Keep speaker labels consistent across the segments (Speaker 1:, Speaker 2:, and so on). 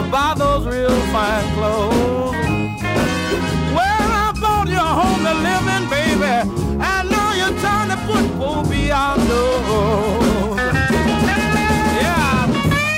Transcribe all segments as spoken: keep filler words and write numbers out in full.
Speaker 1: buy those real fine clothes. Well, I bought you a home to live in, baby, and now you're trying to put poor beyond those. Yeah.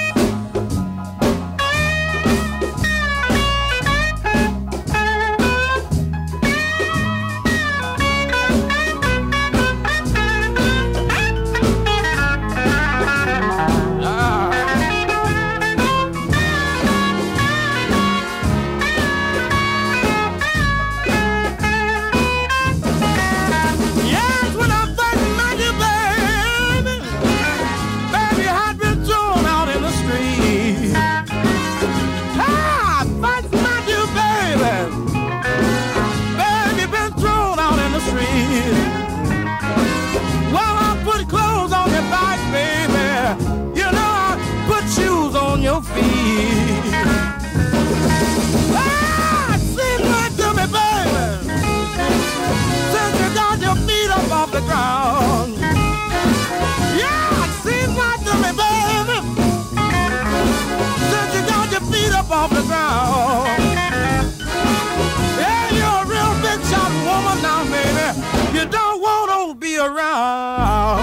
Speaker 1: Your feet. Ah, sing right to me, baby. Since you got your feet up off the ground. Yeah, sing right to me, baby. Since you got your feet up off the ground. Yeah, you're a real big shot woman now, baby. You don't want to be around.